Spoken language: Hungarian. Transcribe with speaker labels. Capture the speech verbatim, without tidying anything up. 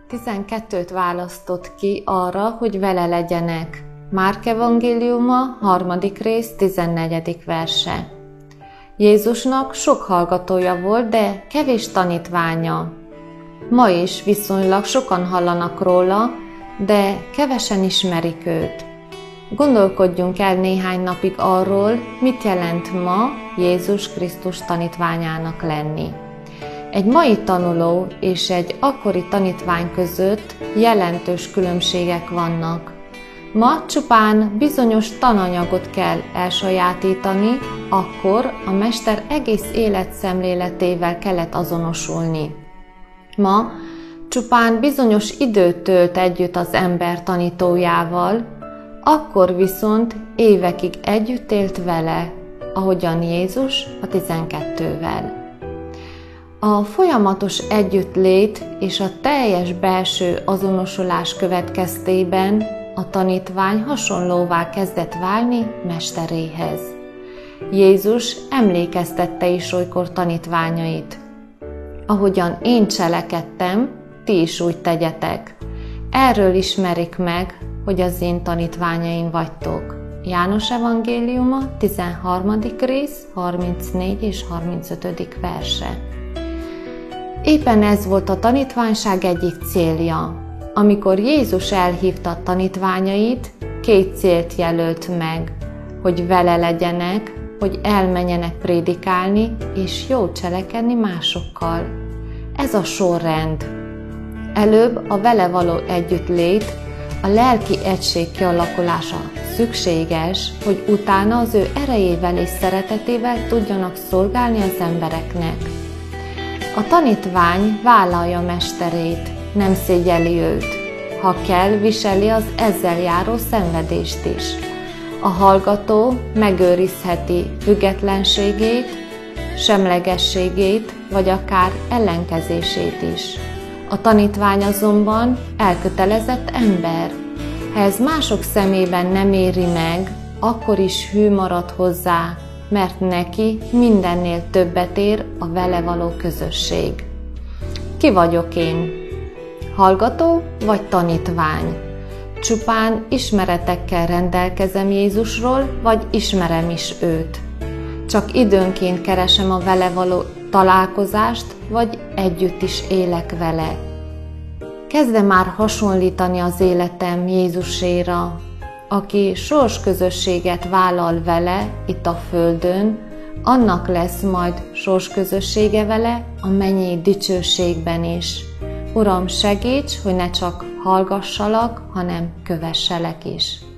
Speaker 1: tizenkettőt választott ki arra, hogy vele legyenek. Márk evangéliuma, harmadik rész, tizennegyedik verse. Jézusnak sok hallgatója volt, de kevés tanítványa. Ma is viszonylag sokan hallanak róla, de kevesen ismerik őt. Gondolkodjunk el néhány napig arról, mit jelent ma Jézus Krisztus tanítványának lenni. Egy mai tanuló és egy akkori tanítvány között jelentős különbségek vannak. Ma csupán bizonyos tananyagot kell elsajátítani, akkor a mester egész életszemléletével kellett azonosulni. Ma csupán bizonyos időt tölt együtt az ember tanítójával, akkor viszont évekig együtt élt vele, ahogyan Jézus a tizenkettővel. A folyamatos együttlét és a teljes belső azonosulás következtében a tanítvány hasonlóvá kezdett válni mesteréhez. Jézus emlékeztette is olykor tanítványait. Ahogyan én cselekedtem, ti is úgy tegyetek. Erről ismerik meg, hogy az én tanítványaim vagytok. János evangéliuma, tizenharmadik rész, harmincnégy és harmincötödik verse. Éppen ez volt a tanítványság egyik célja. Amikor Jézus elhívta a tanítványait, két célt jelölt meg, hogy vele legyenek, hogy elmenjenek prédikálni és jó cselekedni másokkal. Ez a sorrend. Előbb a vele való együttlét, a lelki egység kialakulása szükséges, hogy utána az ő erejével és szeretetével tudjanak szolgálni az embereknek. A tanítvány vállalja mesterét, nem szégyeli őt. Ha kell, viseli az ezzel járó szenvedést is. A hallgató megőrizheti függetlenségét, semlegességét, vagy akár ellenkezését is. A tanítvány azonban elkötelezett ember. Ha ez mások szemében nem éri meg, akkor is hű marad hozzá, mert neki mindennél többet ér a vele való közösség. Ki vagyok én? Hallgató vagy tanítvány? Csupán ismeretekkel rendelkezem Jézusról, vagy ismerem is őt? Csak időnként keresem a vele való találkozást, vagy együtt is élek vele? Kezdem már hasonlítani az életem Jézuséra, aki sorsközösséget vállal vele itt a földön, annak lesz majd sorsközössége vele a mennyei dicsőségben is. Uram, segíts, hogy ne csak hallgassalak, hanem kövesselek is.